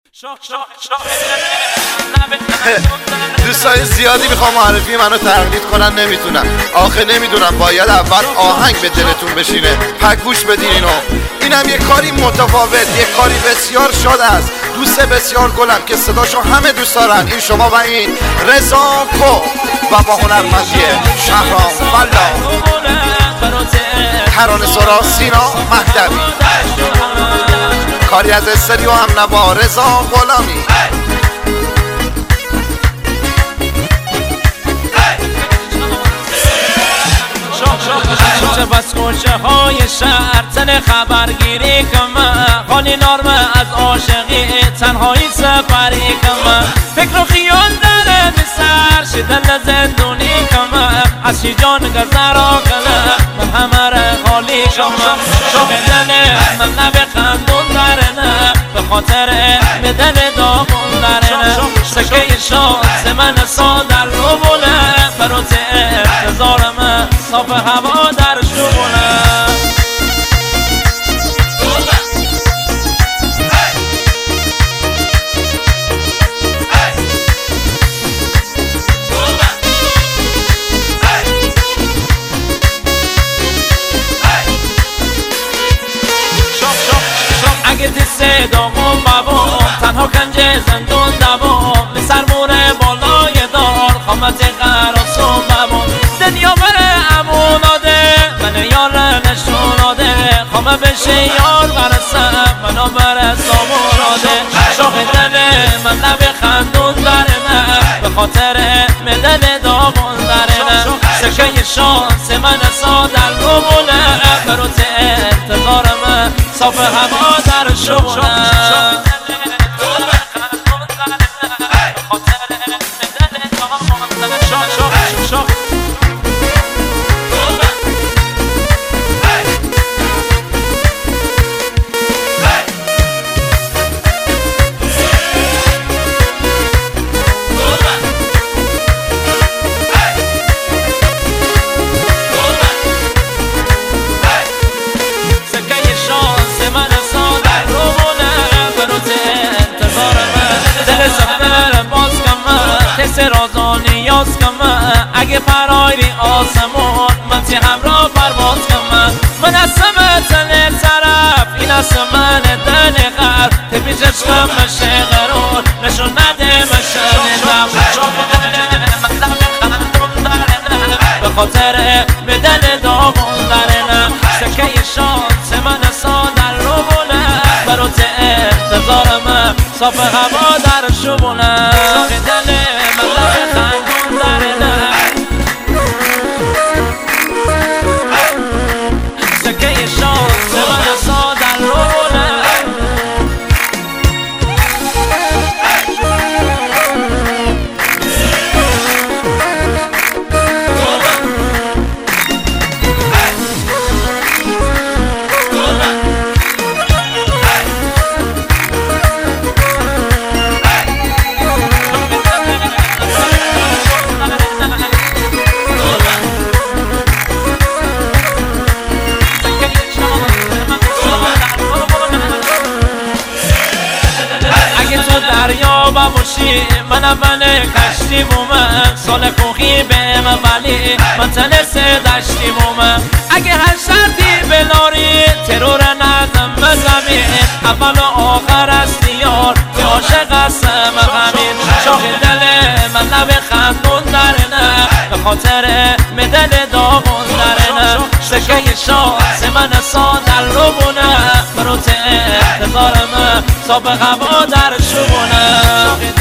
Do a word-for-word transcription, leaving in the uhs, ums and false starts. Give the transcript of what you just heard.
دوستای زیادی میخوام معرفی منو تقلید کنن، نمیتونم. آخه نمیدونم باید اول آهنگ به دلتون بشینه. پگوش بدین اینو. اینم یه کاری متفاوت، یه کاری بسیار شاد است. دوست بسیار گلم که صداشو همه دوست دارن. این شما و این رضا کو و با هنرمندی شهرام فلا، ترانه سرا سینا مهدوی، کاری از استریو هم نوا رضا غلامی. کوچه بس کوچه های شهر تن خبرگیری کم، خالی نارمه از عاشقی تنهایی سفری کم، فکر و خیال داره به سر شدن زندونی کم، از شی جان گذرا کنه من همه را خالی کم، شوق دل من نبه خندون داره نه به خاطر بدن داغون داره نه، سکه شانس من سادر رو بونه بروت انتظارم صاف هوا در شبونه. اگه دسته داغم بابا تنها کنج زندون دوام به سرمونه بالای دار خامت قراسون بابا دنیا بره اموناده من یار نشوناده خامه بشه یار برسم منو برسم مراده، شوق دل من لب خندون داره نه به خاطر مدن داغون داره نه، سکه شانس من سادر رو بونه بروت انتظارم صاف هوا در شبونه. رازو نیاز کم اگه پرایری آسمون من تی همراه پرواز کم، من اسم تن طرف این اسم من دن غرب تبی چشم مشه غرور نشون نده مشه نزم، شوق دل من لب خندون داره نه به خاطر بدن داغون داره نه، سکه شانس من سادر رو بونه بروت انتظارم صاف هوا در شبونه، شوق دل دریا باشی من اول کشتی بومم سال کوخی به من ولی من تنسه دشتی بومم، اگه هر شرطی بلاری ترور نزم به زمین اول و آخر است یار که عاشق هستم غمین، شوق دل من لب خندون داره نه به خاطر مدل داغون داره نه، سکه شانس من سادر رو بونه بروت انتظارم صاف هوا در شبونه.